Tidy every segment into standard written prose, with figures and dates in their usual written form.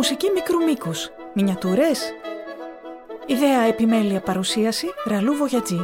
Μουσική μικρού μήκους. Μινιατούρες. Ιδέα, επιμέλεια, παρουσίαση Ραλού Βογιατζή.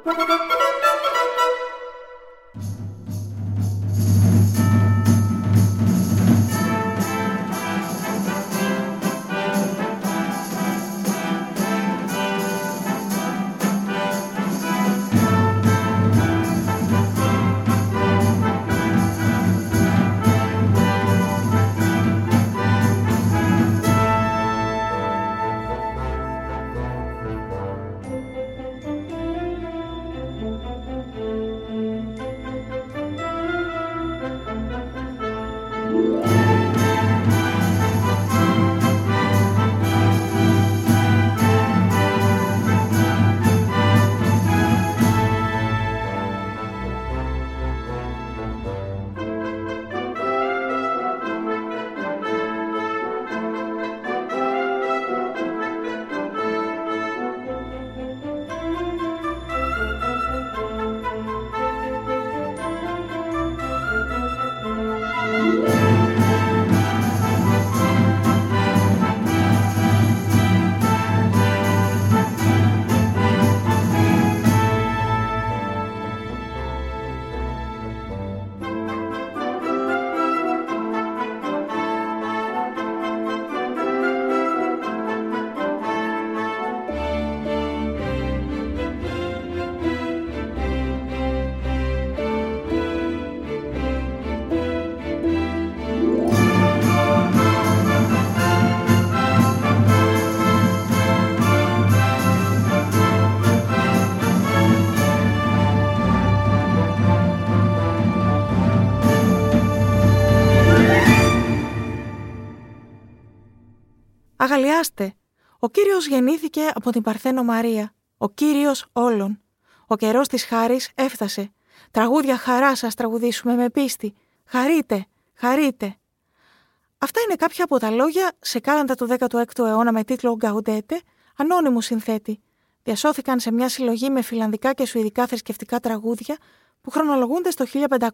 Αγαλιάστε! Ο Κύριος γεννήθηκε από την Παρθένο Μαρία, ο Κύριος όλων. Ο καιρός της χάρης έφτασε. Τραγούδια χαρά σας τραγουδήσουμε με πίστη. Χαρείτε, χαρείτε. Αυτά είναι κάποια από τα λόγια σε κάλαντα του 16ου αιώνα με τίτλο «Γκαουντέτε», ανώνυμου συνθέτη. Διασώθηκαν σε μια συλλογή με φιλανδικά και σουηδικά θρησκευτικά τραγούδια που χρονολογούνται στο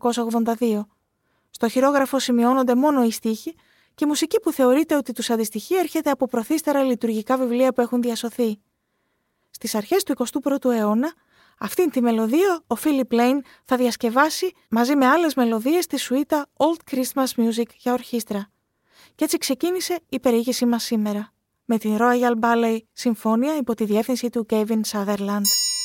1582. Στο χειρόγραφο σημειώνονται μόνο οι στίχοι και η μουσική που θεωρείται ότι τους αντιστοιχεί έρχεται από προθύστερα λειτουργικά βιβλία που έχουν διασωθεί. Στις αρχές του 21ου αιώνα, αυτήν τη μελωδία ο Φίλιπ Λέιν θα διασκευάσει μαζί με άλλες μελωδίες τη σουίτα Old Christmas Music για ορχήστρα. Και έτσι ξεκίνησε η περιήγησή μας σήμερα, με την Royal Ballet Συμφώνια υπό τη διεύθυνση του Kevin Sutherland.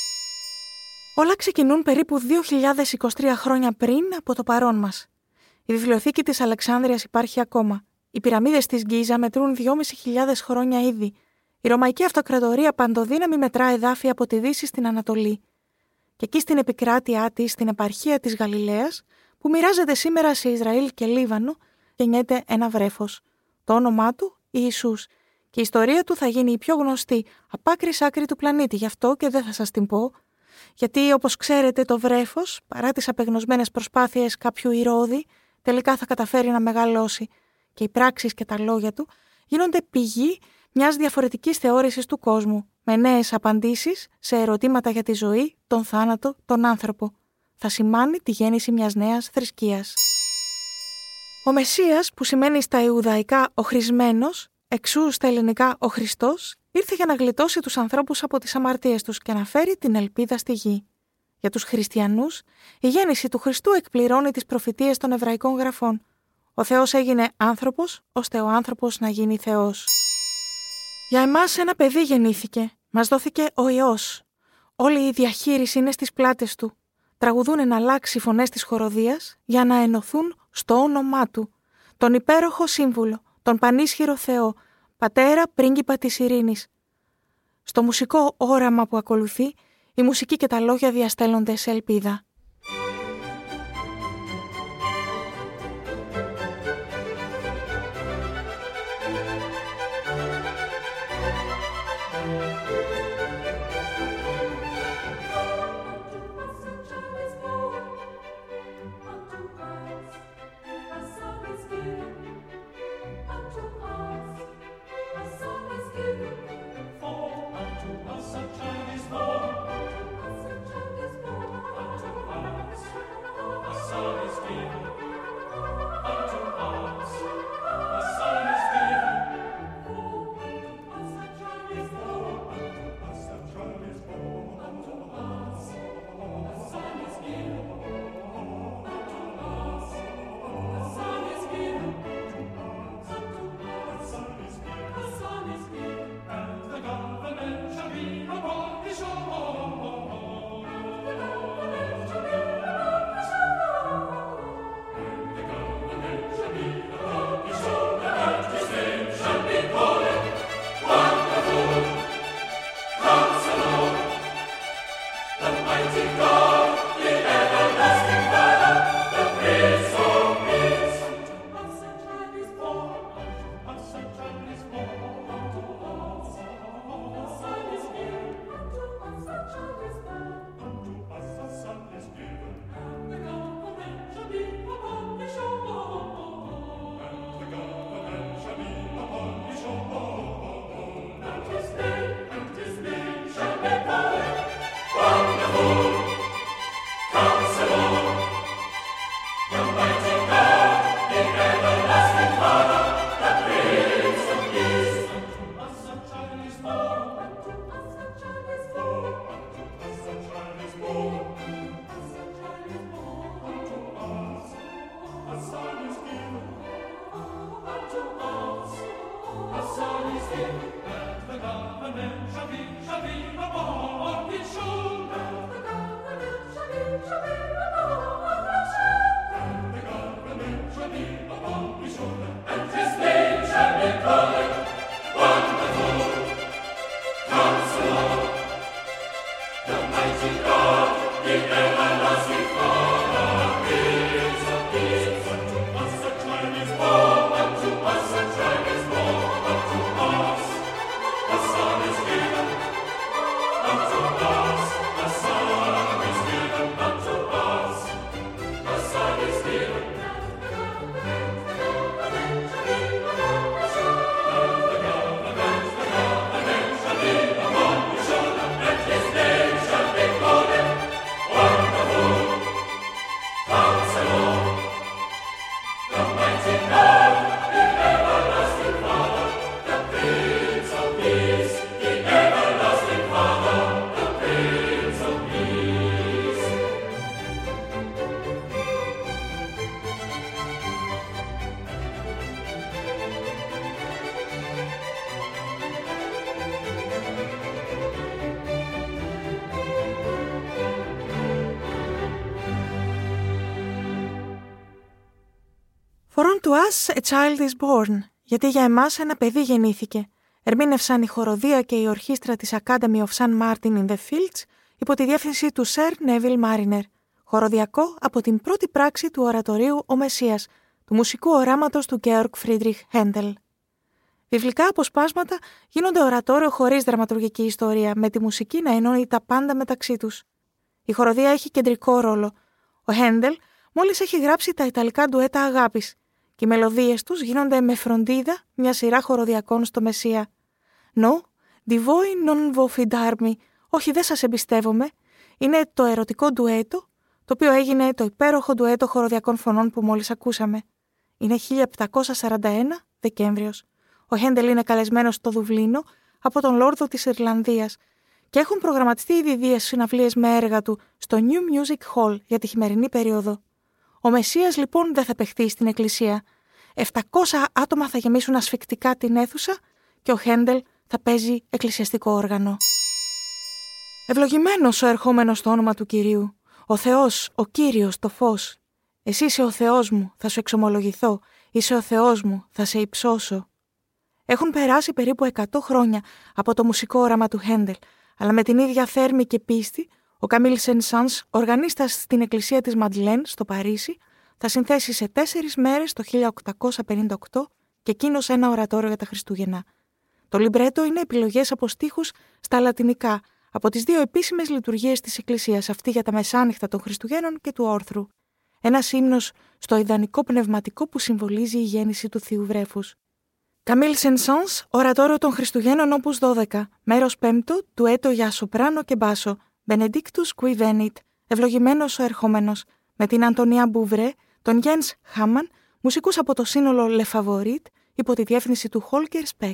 Όλα ξεκινούν περίπου 2023 χρόνια πριν από το παρόν μας. Η βιβλιοθήκη της Αλεξάνδρειας υπάρχει ακόμα. Οι πυραμίδες της Γκίζα μετρούν 2.500 χρόνια ήδη. Η Ρωμαϊκή Αυτοκρατορία παντοδύναμη μετρά εδάφη από τη Δύση στην Ανατολή. Και εκεί στην επικράτειά της, στην επαρχία της Γαλιλαίας, που μοιράζεται σήμερα σε Ισραήλ και Λίβανο, γεννιέται ένα βρέφος. Το όνομά του Ιησούς. Και η ιστορία του θα γίνει η πιο γνωστή απ' άκρη σ' άκρη του πλανήτη. Γι' αυτό και δεν θα σας την πω. Γιατί, όπως ξέρετε, το βρέφος, παρά τις απεγνωσμένες προσπάθειες κάποιου ηρώδη, τελικά θα καταφέρει να μεγαλώσει. Και οι πράξεις και τα λόγια του γίνονται πηγή μιας διαφορετικής θεώρησης του κόσμου, με νέες απαντήσεις σε ερωτήματα για τη ζωή, τον θάνατο, τον άνθρωπο. Θα σημάνει τη γέννηση μιας νέας θρησκείας. Ο Μεσσίας, που σημαίνει στα Ιουδαϊκά ο χρησμένος, εξού στα ελληνικά ο Χριστός, ήρθε για να γλιτώσει τους ανθρώπους από τις αμαρτίες τους και να φέρει την ελπίδα στη γη. Για τους χριστιανούς, η γέννηση του Χριστού εκπληρώνει τις προφητείες των εβραϊκών γραφών. Ο Θεός έγινε άνθρωπος, ώστε ο άνθρωπος να γίνει Θεός. Για εμάς ένα παιδί γεννήθηκε. Μας δόθηκε ο Υιός. Όλη η διαχείριση είναι στις πλάτες του. Τραγουδούν εναλλάξει φωνές της χοροδίας για να ενωθούν στο όνομά του. Τον υπέροχο σύμβουλο, τον πανίσχυρο Θεό, πατέρα πρίγκιπα της ειρήνης. Στο μουσικό όραμα που ακολουθεί, η μουσική και τα λόγια διαστέλλονται σε ελπίδα. For unto us a child is born. For unto us a child is born, γιατί για εμάς ένα παιδί γεννήθηκε. Ερμήνευσαν η χοροδία και η ορχήστρα της Academy of St. Martin in the Fields υπό τη διεύθυνση του Sir Neville Mariner. Χοροδιακό από την πρώτη πράξη του ορατορίου «Ο Μεσσίας», του μουσικού οράματος του Georg Friedrich Händel. Βιβλικά αποσπάσματα γίνονται ορατόριο χωρίς δραματουργική ιστορία, με τη μουσική να ενώνει τα πάντα μεταξύ τους. Η χοροδία έχει κεντρικό ρόλο. Ο Händel μόλις έχει γράψει τα ιταλικά ντουέτα αγάπης και οι μελωδίες τους γίνονται με φροντίδα μια σειρά χοροδιακών στο Μεσσία. «No, di voi non vo fidarmi», όχι δεν σας εμπιστεύομαι, είναι το ερωτικό ντουέτο, το οποίο έγινε το υπέροχο ντουέτο χοροδιακών φωνών που μόλις ακούσαμε. Είναι 1741 Δεκέμβριος. Ο Händel είναι καλεσμένος στο Δουβλίνο από τον Λόρδο της Ιρλανδίας και έχουν προγραμματιστεί ήδη 2 συναυλίες με έργα του στο New Music Hall για τη χειμερινή περίοδο. Ο Μεσσίας λοιπόν δεν θα παιχτεί στην εκκλησία. 700 άτομα θα γεμίσουν ασφυκτικά την αίθουσα και ο Händel θα παίζει εκκλησιαστικό όργανο. Ευλογημένος ο ερχόμενος στο όνομα του Κυρίου. Ο Θεός, ο Κύριος, το φως. Εσύ είσαι ο Θεός μου, θα σου εξομολογηθώ. Είσαι ο Θεός μου, θα σε υψώσω. Έχουν περάσει περίπου 100 χρόνια από το μουσικό όραμα του Händel, αλλά με την ίδια θέρμη και πίστη, ο Καμίλ Σεν-Σανς, οργανίστας στην εκκλησία της Μαντλέν στο Παρίσι, θα συνθέσει σε 4 μέρες το 1858 και εκείνος ένα ορατόριο για τα Χριστούγεννα. Το λιμπρέτο είναι επιλογές από στίχους στα λατινικά, από τις 2 επίσημες λειτουργίες της εκκλησίας, αυτή για τα μεσάνυχτα των Χριστουγέννων και του όρθρου. Ένας ύμνος στο ιδανικό πνευματικό που συμβολίζει η γέννηση του Θείου Βρέφους. Καμίλ Σεν-Σανς, ορατόριο των Χριστουγέννων όπους 12, μέρος 5, ντουέτο για σοπράνο και μπάσο, Benedictus qui venit, ευλογημένος ο ερχόμενος, με την Αντωνία Μπουβρέ, τον Γιένς Χάμαν, μουσικούς από το σύνολο Le Favorit, υπό τη διεύθυνση του Holger Speck.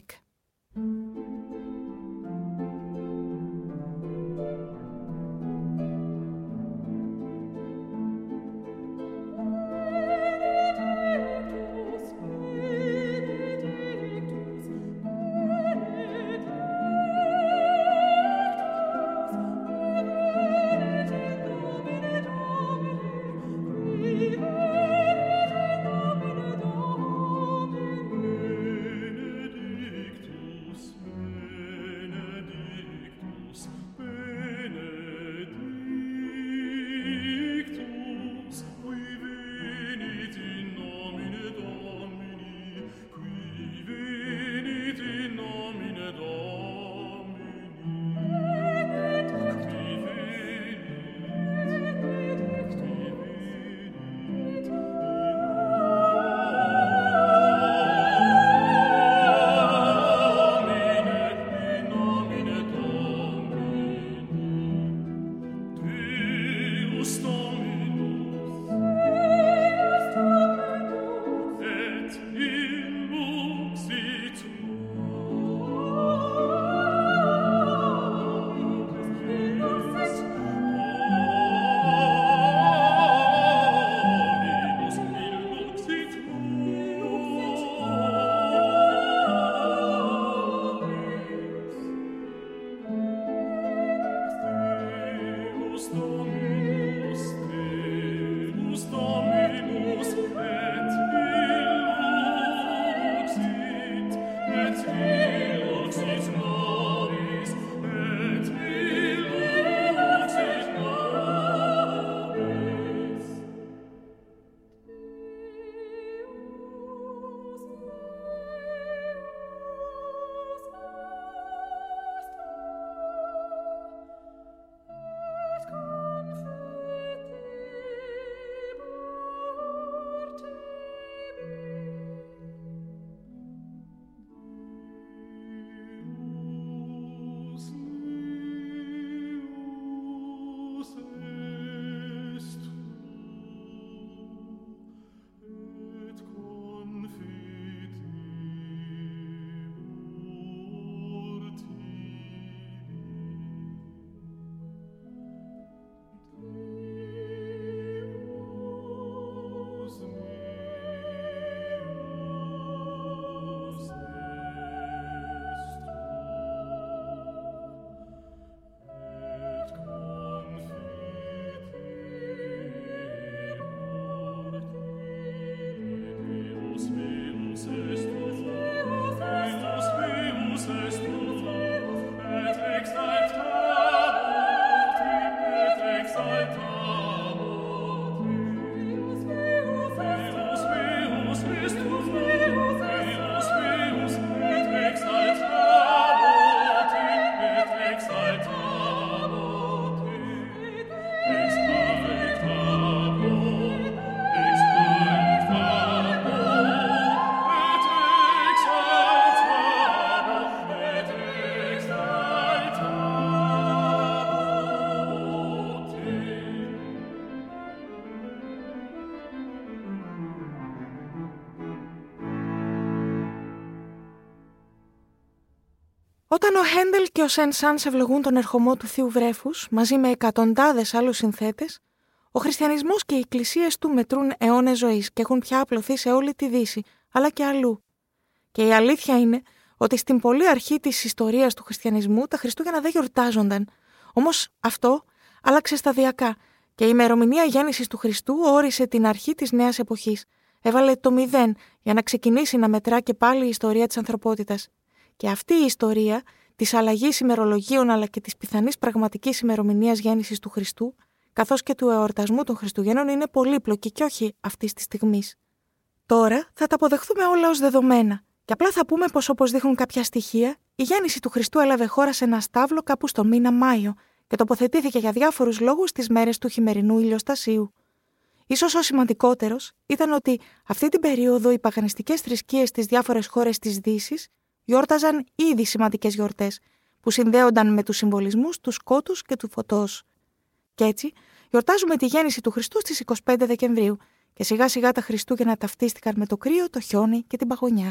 Όταν ο Χέντελ και ο Σεν Σανς ευλογούν τον ερχομό του Θείου Βρέφους μαζί με εκατοντάδες άλλους συνθέτες, ο χριστιανισμός και οι εκκλησίες του μετρούν αιώνες ζωής και έχουν πια απλωθεί σε όλη τη Δύση, αλλά και αλλού. Και η αλήθεια είναι ότι στην πολύ αρχή της ιστορίας του χριστιανισμού τα Χριστούγεννα δεν γιορτάζονταν. Όμως αυτό άλλαξε σταδιακά και η ημερομηνία γέννησης του Χριστού όρισε την αρχή της νέας εποχής. Έβαλε το 0 για να ξεκινήσει να μετρά και πάλι η ιστορία της ανθρωπότητας. Και αυτή η ιστορία της αλλαγής ημερολογίων αλλά και της πιθανής πραγματικής ημερομηνίας γέννησης του Χριστού, καθώς και του εορτασμού των Χριστουγέννων, είναι πολύπλοκη και όχι αυτής της στιγμής. Τώρα θα τα αποδεχθούμε όλα ως δεδομένα. Και απλά θα πούμε πως, όπως δείχνουν κάποια στοιχεία, η γέννηση του Χριστού έλαβε χώρα σε ένα στάβλο κάπου στο μήνα Μάιο και τοποθετήθηκε για διάφορους λόγους στις μέρες του χειμερινού ηλιοστασίου. Ίσως ο σημαντικότερος ήταν ότι αυτή την περίοδο οι παγανιστικές θρησκείες στις διάφορες χώρες της Δύσης γιόρταζαν ήδη σημαντικές γιορτές που συνδέονταν με τους συμβολισμούς του σκότους και του φωτός. Κι έτσι, γιορτάζουμε τη γέννηση του Χριστού στις 25 Δεκεμβρίου και σιγά σιγά τα Χριστούγεννα ταυτίστηκαν με το κρύο, το χιόνι και την παγωνιά.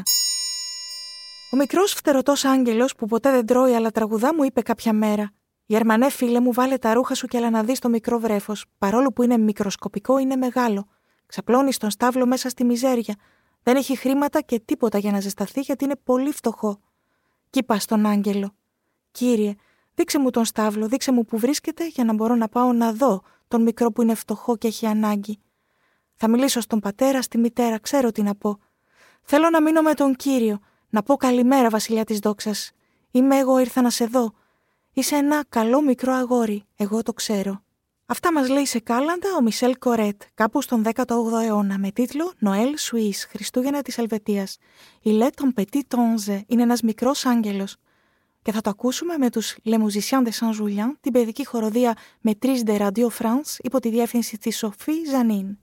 Ο μικρός φτερωτός άγγελος που ποτέ δεν τρώει αλλά τραγουδά μου είπε κάποια μέρα: «Γερμανέ φίλε μου, βάλε τα ρούχα σου και έλα να δεις το μικρό βρέφος. Παρόλο που είναι μικροσκοπικό, είναι μεγάλο. Ξαπλώνει στον στάβλο μέσα στη μιζέρια. Δεν έχει χρήματα και τίποτα για να ζεσταθεί γιατί είναι πολύ φτωχό». Κι είπα στον άγγελο: «Κύριε, δείξε μου τον στάβλο, δείξε μου που βρίσκεται για να μπορώ να πάω να δω τον μικρό που είναι φτωχό και έχει ανάγκη. Θα μιλήσω στον πατέρα, στη μητέρα, ξέρω τι να πω. Θέλω να μείνω με τον Κύριο. Να πω καλημέρα, βασιλιά της δόξας. Είμαι εγώ, ήρθα να σε δω. Είσαι ένα καλό μικρό αγόρι, εγώ το ξέρω». Αυτά μας λέει σε κάλαντα ο Μισελ Κορέτ, κάπου στον 18ο αιώνα, με τίτλο «Noël Suisse», Χριστούγεννα της Ελβετίας. «Il est un petit ange», είναι ένας μικρός άγγελος. Και θα το ακούσουμε με τους Les Musiciens de Saint-Julien, την παιδική χοροδία Maîtrise de Radio France, υπό τη διεύθυνση της Σοφή Ζανίν.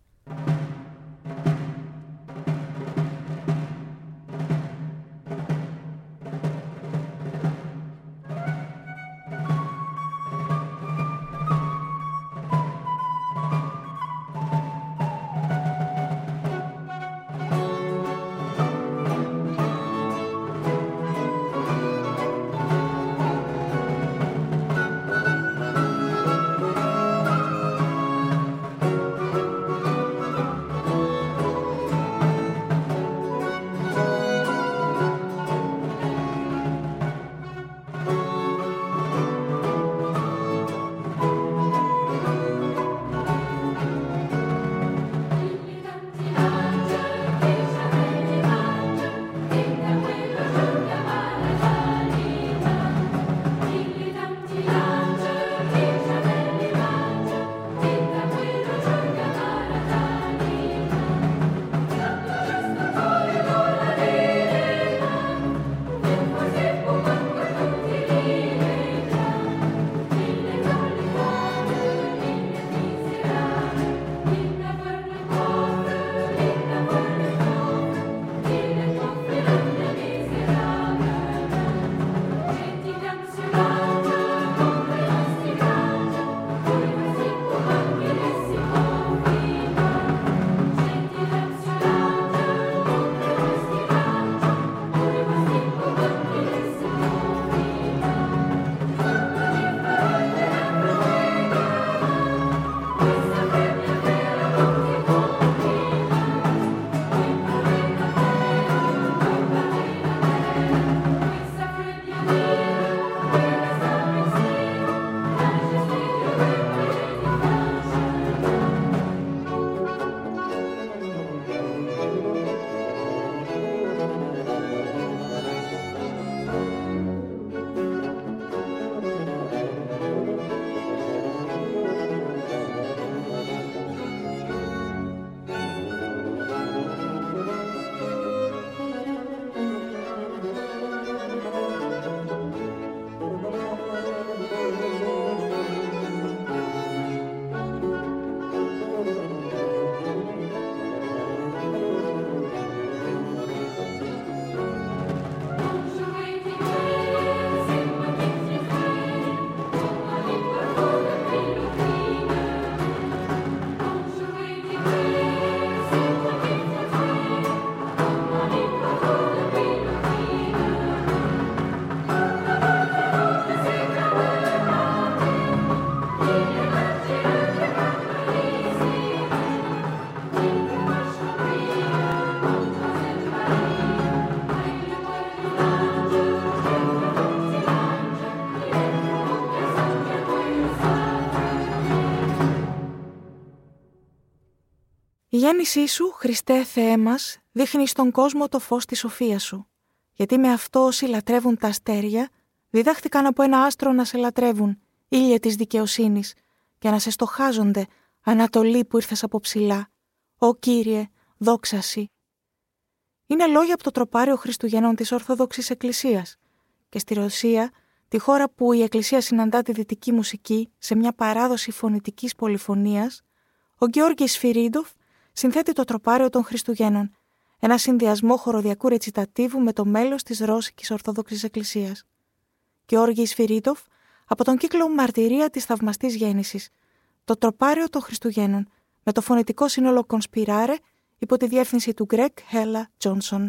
γέννησή σου, Χριστέ Θεέ μας, δείχνει στον κόσμο το φως της σοφίας σου. Γιατί με αυτό όσοι λατρεύουν τα αστέρια, διδάχτηκαν από ένα άστρο να σε λατρεύουν, ήλιε της δικαιοσύνης, και να σε στοχάζονται, Ανατολή που ήρθες από ψηλά. Ω Κύριε, δόξα σοι. Είναι λόγια από το τροπάριο Χριστουγέννων της Ορθόδοξης Εκκλησίας. Και στη Ρωσία, τη χώρα που η Εκκλησία συναντά τη δυτική μουσική σε μια παράδοση φωνητικής πολυφωνίας, ο Γεώργης Σφυρίδοφ συνθέτει το τροπάριο των Χριστουγέννων, ένα συνδυασμό χοροδιακού ρετσιτατίβου με το μέλος της Ρώσικης Ορθόδοξης Εκκλησίας. Γεώργης Σφυρίδοφ από τον κύκλο «Μαρτυρία της Θαυμαστής Γέννησης», το τροπάριο των Χριστουγέννων, με το φωνητικό σύνολο Conspirare υπό τη διεύθυνση του Greg Hella Johnson.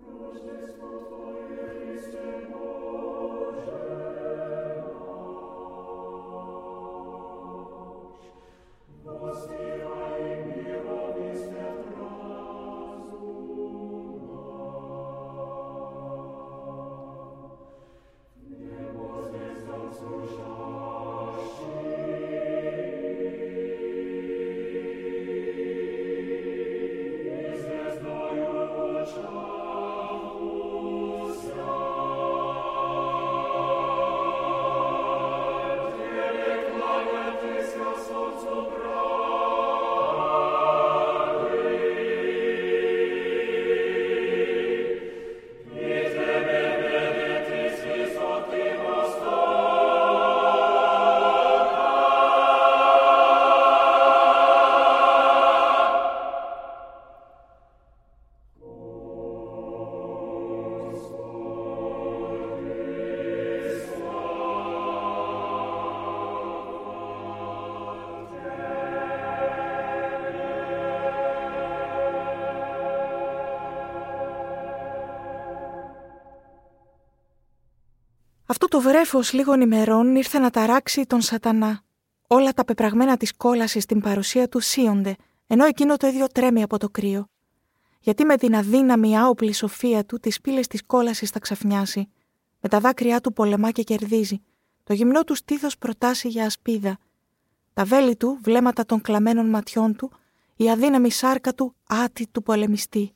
Αυτό το βρέφος λίγων ημερών ήρθε να ταράξει τον σατανά. Όλα τα πεπραγμένα της κόλασης στην παρουσία του σύονται, ενώ εκείνο το ίδιο τρέμει από το κρύο. Γιατί με την αδύναμη άοπλη σοφία του τις πύλες της κόλασης θα ξαφνιάσει. Με τα δάκρυά του πολεμά και κερδίζει. Το γυμνό του στήθος προτάσει για ασπίδα. Τα βέλη του, βλέμματα των κλαμμένων ματιών του, η αδύναμη σάρκα του, άτη του πολεμιστή.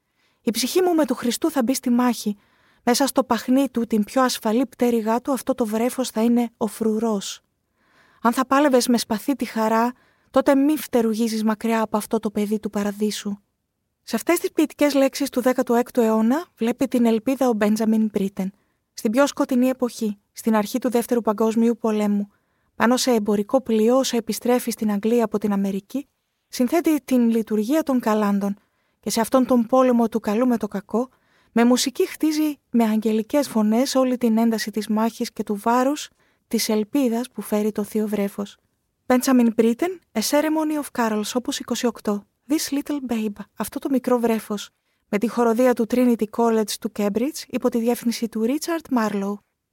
Η ψυχή μου με του Χριστού θα μπει στη μάχη. Μέσα στο παχνί του, την πιο ασφαλή πτέρυγά του, αυτό το βρέφος θα είναι ο φρουρός. Αν θα πάλευες με σπαθί τη χαρά, τότε μη φτερουγίζεις μακριά από αυτό το παιδί του παραδείσου. Σε αυτές τις ποιητικές λέξεις του 16ου αιώνα βλέπει την ελπίδα ο Μπέντζαμιν Μπρίτεν. Στην πιο σκοτεινή εποχή, στην αρχή του Δεύτερου Παγκόσμιου Πολέμου, πάνω σε εμπορικό πλοίο όσο επιστρέφει στην Αγγλία από την Αμερική, συνθέτει την λειτουργία των καλάντων και σε αυτόν τον πόλεμο του καλού με το κακό, με μουσική χτίζει με αγγελικές φωνές όλη την ένταση της μάχης και του βάρους της ελπίδας που φέρει το θείο βρέφος. Benjamin Britten, A Ceremony of Carols, opus 28. This Little Babe, αυτό το μικρό βρέφος, με τη χοροδία του Trinity College του Cambridge υπό τη διεύθυνση του Richard Marlowe.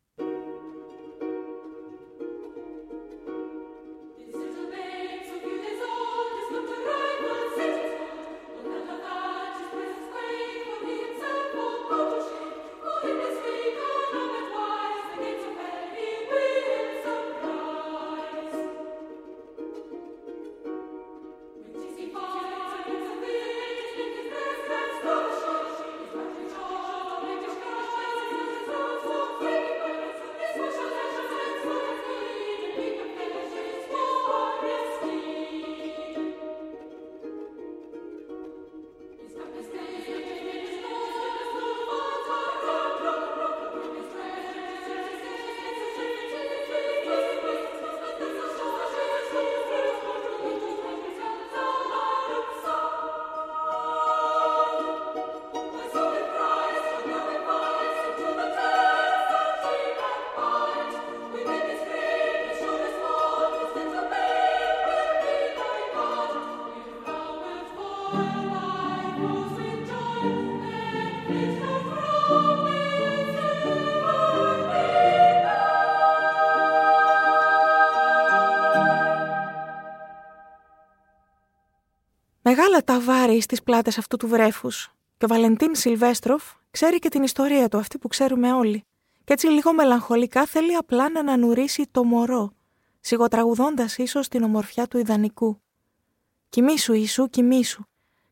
Μεγάλα τα βάρη στις πλάτες αυτού του βρέφους. Και ο Βαλεντίν Σιλβέστροφ ξέρει και την ιστορία του, αυτή που ξέρουμε όλοι. Και έτσι λίγο μελαγχολικά θέλει απλά να ανανουρίσει το μωρό, σιγοτραγουδώντας ίσως την ομορφιά του ιδανικού. «Κοιμήσου, Ιησού, κοιμήσου,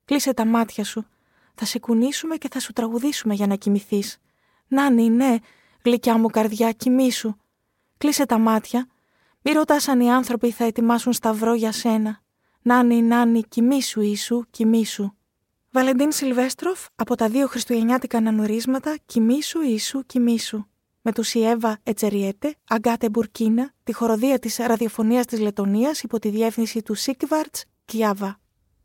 Κλείσε τα μάτια σου. Θα σε κουνήσουμε και θα σου τραγουδήσουμε για να κοιμηθείς. Νάνι, ναι, γλυκιά μου καρδιά, κοιμήσου. Κλείσε τα μάτια. Μη ρωτάς αν οι άνθρωποι θα ετοιμάσουν σταυρό για σένα. Νάνι, νάνι, κοιμήσου Ιησού, κοιμήσου. Βαλεντίν Σιλβέστροφ από τα 2 χριστουγεννιάτικα ανανορίσματα «Κοιμήσου Ιησού, κοιμήσου». Με τους Ιέβα Ετσεριέτε, Αγκάτε Μπουρκίνα, τη χοροδία της ραδιοφωνίας της Λετωνίας υπό τη διεύθυνση του Σίκβαρτς Κιάβα.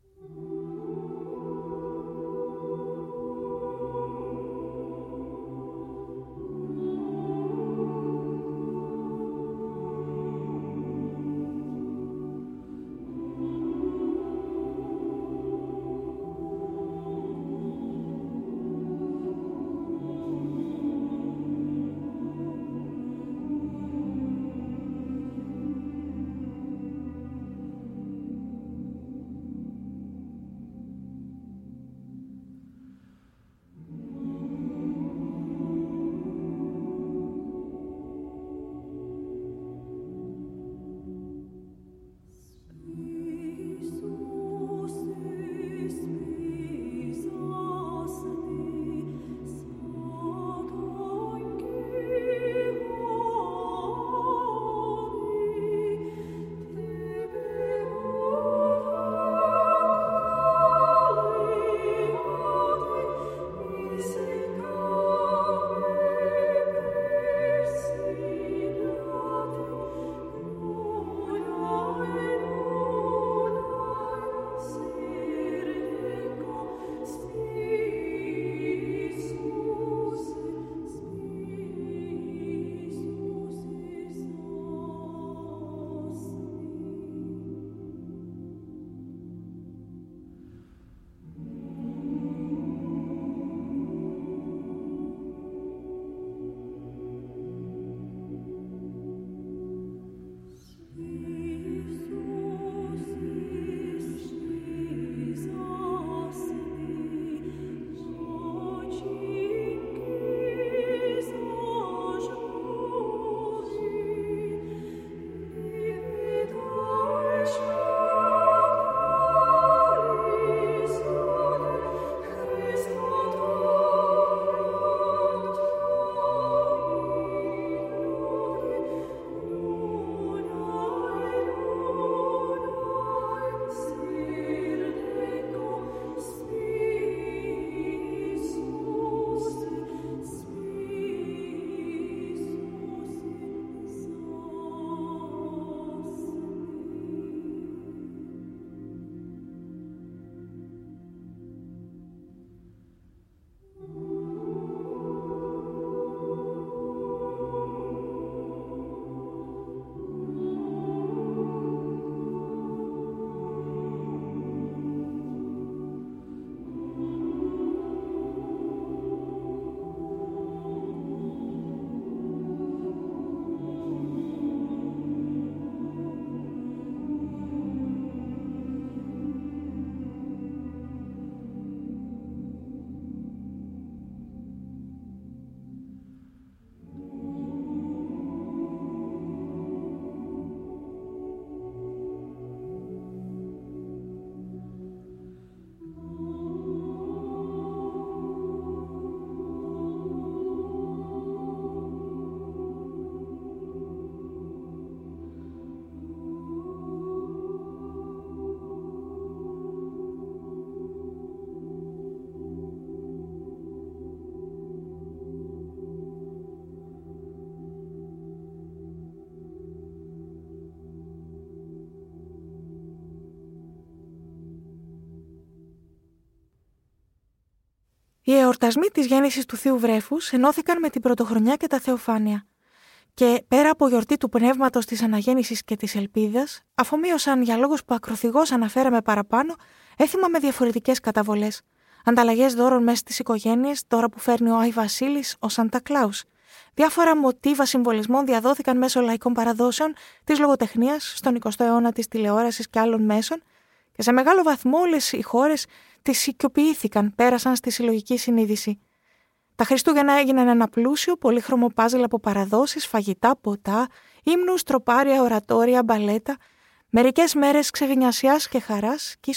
Οι εορτασμοί της γέννησης του Θείου Βρέφους ενώθηκαν με την Πρωτοχρονιά και τα Θεοφάνεια και πέρα από γιορτή του Πνεύματος της Αναγέννησης και της Ελπίδας, αφομοίωσαν για λόγους που ακροθυγώς αναφέραμε παραπάνω, έθιμα με διαφορετικές καταβολές, ανταλλαγές δώρων μέσα στις οικογένειες, δώρα που φέρνει ο Άι Βασίλης, ο Σάντα Κλάους. Διάφορα μοτίβα συμβολισμών διαδόθηκαν μέσω λαϊκών παραδόσεων της λογοτεχνίας στον 20ο αιώνα, της τηλεόρασης και άλλων μέσων, και σε μεγάλο βαθμό όλες οι χώρες τις οικειοποιήθηκαν, πέρασαν στη συλλογική συνείδηση. Τα Χριστούγεννα έγιναν ένα πλούσιο, πολύχρωμο πάζλ από παραδόσεις, φαγητά, ποτά, ύμνους, τροπάρια, ορατόρια, μπαλέτα, μερικές μέρες ξεγνιασιάς και χαράς, κι ίσως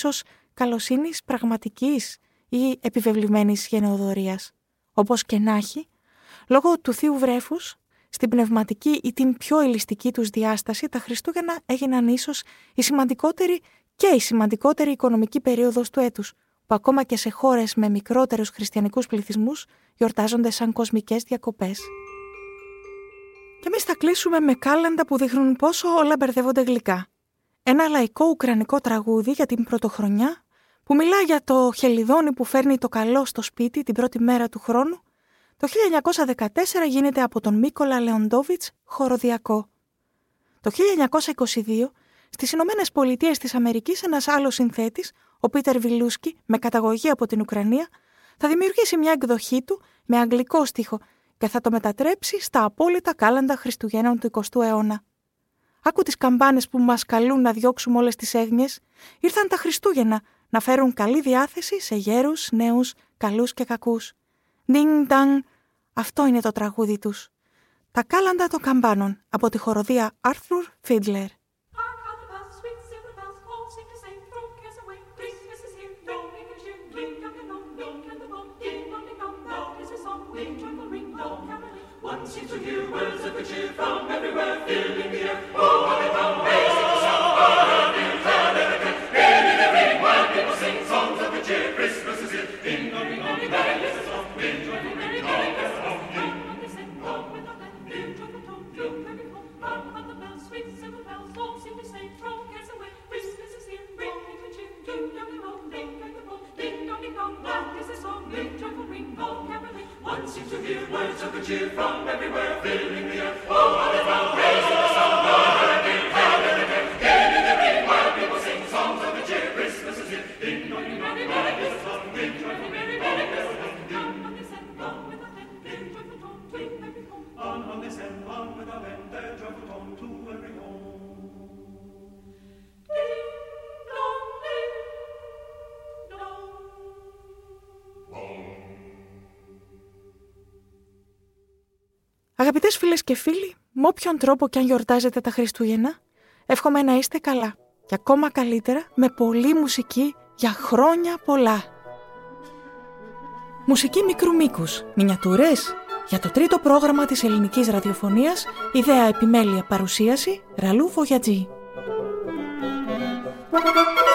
καλοσύνης πραγματικής ή επιβεβλημένης γενεοδορίας. Όπως και να έχει, λόγω του Θείου Βρέφους, στην πνευματική ή την πιο ελιστική τους διάσταση, τα Χριστούγεννα έγιναν ίσως η σημαντικότερη οικονομική περίοδος του έτους, που ακόμα και σε χώρες με μικρότερους χριστιανικούς πληθυσμούς γιορτάζονται σαν κοσμικές διακοπές. Και εμείς θα κλείσουμε με κάλαντα που δείχνουν πόσο όλα μπερδεύονται γλυκά. Ένα λαϊκό ουκρανικό τραγούδι για την πρωτοχρονιά που μιλά για το χελιδόνι που φέρνει το καλό στο σπίτι την πρώτη μέρα του χρόνου, το 1914 γίνεται από τον Μίκολα Λεοντόβιτς χοροδιακό. Το 1922, στις Ηνωμένες Πολιτείες της Αμερικής, ένας άλλος συνθέτης, ο Πίτερ Βιλούσκι, με καταγωγή από την Ουκρανία, θα δημιουργήσει μια εκδοχή του με αγγλικό στίχο και θα το μετατρέψει στα απόλυτα κάλαντα Χριστουγέννων του 20ου αιώνα. Άκου τις καμπάνες που μας καλούν να διώξουμε όλες τις έγνοιες. Ήρθαν τα Χριστούγεννα να φέρουν καλή διάθεση σε γέρους, νέους, καλούς και κακούς. Ding dang, αυτό είναι το τραγούδι τους. Τα κάλαντα των καμπάνων από τη χοροδία Arthur Fiedler. Seems to hear words of good cheer from everywhere, filling the air. Oh, holly down, raising the sound, happy, hallelujah. Gaining every while people sing songs of good cheer. Christmas is here. Ding dong, merry Christmas song. Ding dong, merry Christmas song. Ding dong, they sing along with the band. Ding dong, the tone, ding dong, home. Round about the bells, sweet silver bells, all seem to say, throw cares away. Christmas is here, bring me good cheer. Ding dong, home, ding dong, home. Ding dong, dong, that is the song. Ring, joyful ring, all caroling. One seems to hear words of good cheer from everywhere, filling the air. Oh, holly down, raising the sound, happy, hallelujah. Gaining every while people sing songs of good cheer. Christmas is here. Ding dong, merry Christmas song. Ding dong, merry Christmas song. Down on this end, on with a hand, their joyful tone to every home. On this end, on with a hand, their joyful tone to every home. Ding dong, ding dong. Αγαπητές φίλες και φίλοι, με όποιον τρόπο κι αν γιορτάζετε τα Χριστούγεννα, εύχομαι να είστε καλά και ακόμα καλύτερα με πολλή μουσική για χρόνια πολλά. Μουσική μικρού μήκους, μινιατούρες, για το τρίτο πρόγραμμα της ελληνικής ραδιοφωνίας, ιδέα επιμέλεια παρουσίαση, Ραλού Βογιατζή.